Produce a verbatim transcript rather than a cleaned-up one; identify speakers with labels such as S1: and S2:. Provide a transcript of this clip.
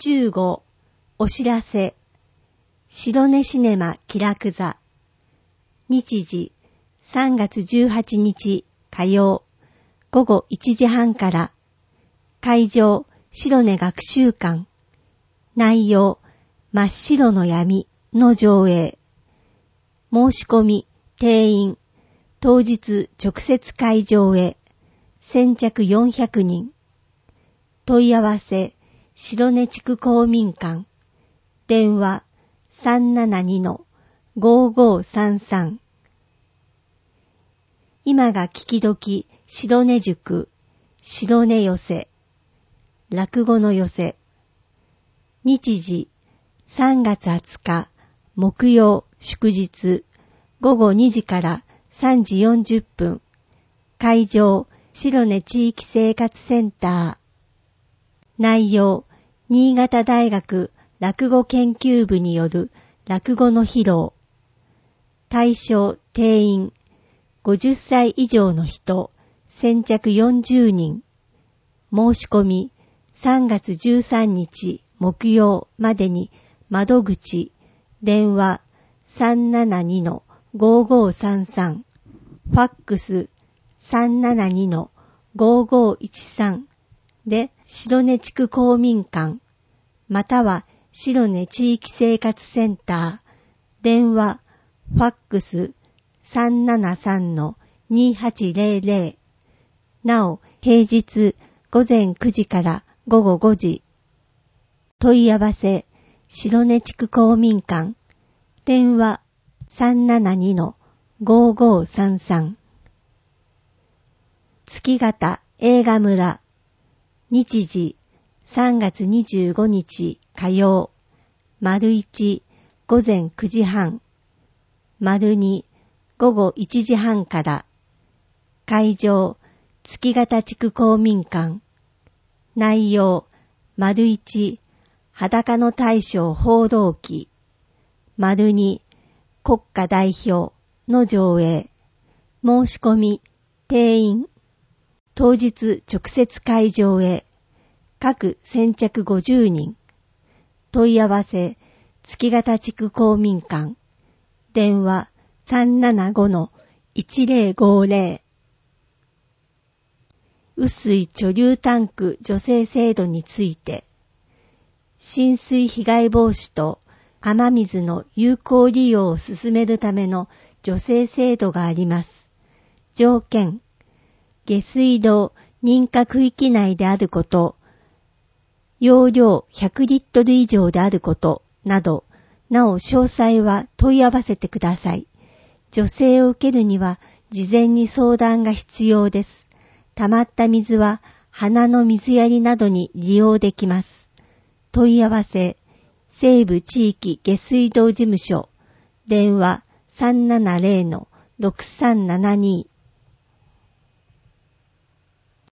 S1: じゅうごお知らせ白根シネマ気楽座日時さんがつじゅうはちにち火曜ごごいちじはんから会場白根学習館内容真っ白の闇の上映申し込み定員当日直接会場へ先着よんひゃくにん問い合わせ白根地区公民館電話 さんななにのごーごーさんさん 今が聞き時白根塾白根寄せ落語の寄せ日時さんがつはつか木曜祝日ごごにじからさんじよんじゅっぷん会場白根地域生活センター内容新潟大学落語研究部による落語の披露対象定員ごじゅっさい以上の人先着よんじゅうにん申し込みさんがつじゅうさんにち木曜までに窓口電話 さんななにのごーごーさんさん ファックス さんななにのごーごーいちさん で白根地区公民館または白根地域生活センター電話ファックス さんななさんのにはちぜろぜろ なお平日ごぜんくじからごごごじ問い合わせ白根地区公民館電話 さんななにのごーごーさんさん 月形映画村日時さんがつにじゅうごにち火曜丸いちごぜんくじはん丸にごごいちじはんから会場月形地区公民館内容丸いち裸の大将報道記丸に国家代表の上映申し込み定員当日直接会場へ各先着ごじゅうにん問い合わせ月形地区公民館電話 さんななごのいちぜろごぜろ 雨水貯留タンク助成制度について浸水被害防止と雨水の有効利用を進めるための助成制度があります。条件下水道認可区域内であること、容量ひゃくリットル以上であることなど、なお詳細は問い合わせてください。助成を受けるには事前に相談が必要です。溜まった水は花の水やりなどに利用できます。問い合わせ、西部地域下水道事務所、電話 さんななぜろのろくさんななに